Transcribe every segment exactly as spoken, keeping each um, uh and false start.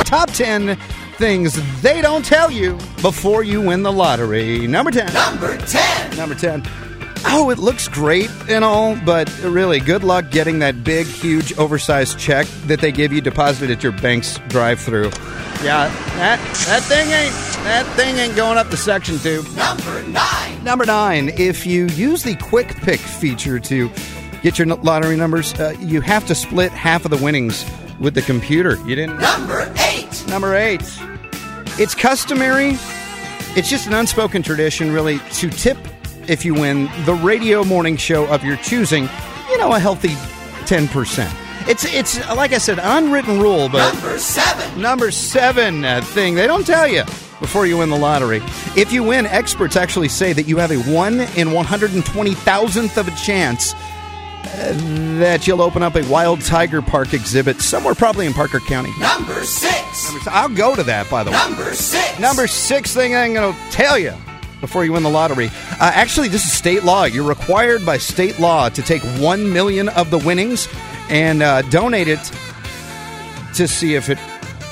top ten things they don't tell you before you win the lottery. Number ten. Number ten. Number ten. Oh, it looks great and all, but really, good luck getting that big, huge, oversized check that they give you deposited at your bank's drive-thru. Yeah, that that thing ain't that thing ain't going up to section two. Number nine. Number nine. If you use the Quick Pick feature to get your lottery numbers, uh, you have to split half of the winnings with the computer. You didn't. Number eight. Number eight. It's customary. It's just an unspoken tradition, really, to tip if you win the radio morning show of your choosing. You know, a healthy ten percent. It's, it's like I said, an unwritten rule, but... Number seven. Number seven uh, thing they don't tell you before you win the lottery. If you win, experts actually say that you have a one in one hundred twenty thousandth of a chance uh, that you'll open up a wild tiger park exhibit somewhere probably in Parker County. Number six. Number six. I'll go to that, by the way. Number six. Number six thing I'm going to tell you before you win the lottery. Uh, actually, this is state law. You're required by state law to take one million of the winnings and uh, donate it to see if it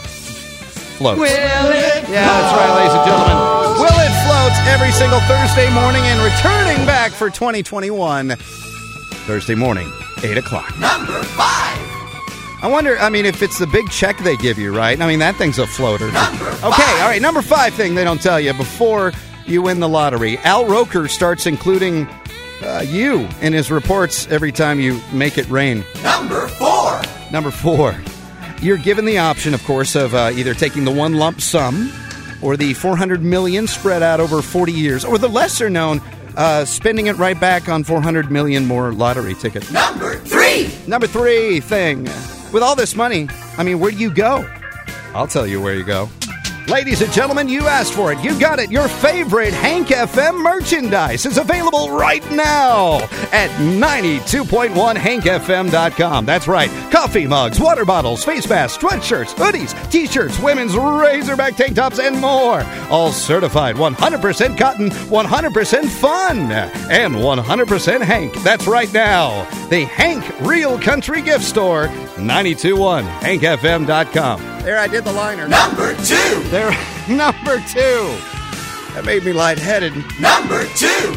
floats. Will it? Yeah, that's right, ladies and gentlemen. Will It Floats every single Thursday morning and returning back for twenty twenty-one. Thursday morning, eight o'clock. Number five. I wonder, I mean, if it's the big check they give you, right? I mean, that thing's a floater. Number five. Okay, all right, number five thing they don't tell you before you win the lottery. Al Roker starts including uh, you in his reports every time you make it rain. Number four. Number four. You're given the option, of course, of uh, either taking the one lump sum or the four hundred million dollars spread out over forty years, or the lesser known, uh, spending it right back on four hundred million more lottery tickets. Number three. Number three thing. With all this money, I mean, where do you go? I'll tell you where you go. Ladies and gentlemen, you asked for it. You got it. Your favorite Hank F M merchandise is available right now at ninety-two point one hank f m dot com. That's right. Coffee mugs, water bottles, face masks, sweatshirts, hoodies, t-shirts, women's Razorback tank tops, and more. All certified one hundred percent cotton, one hundred percent fun, and one hundred percent Hank. That's right now. The Hank Real Country Gift Store, ninety-two point one hank f m dot com. There, I did the liner. Number two. There, number two. That made me lightheaded. Number two.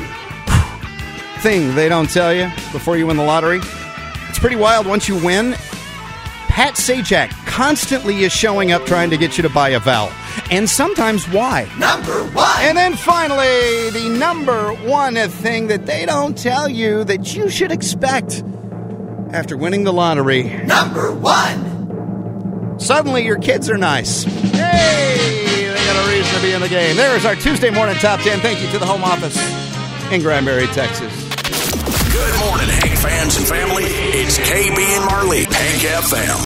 Thing they don't tell you before you win the lottery. It's pretty wild. Once you win, Pat Sajak constantly is showing up trying to get you to buy a vowel. And sometimes why? Number one. And then finally, the number one thing that they don't tell you that you should expect after winning the lottery. Number one. Suddenly, your kids are nice. Hey, they got a reason to be in the game. There's our Tuesday morning top ten. Thank you to the home office in Granbury, Texas. Good morning, Hank fans and family. It's K B and Marley, Hank F M.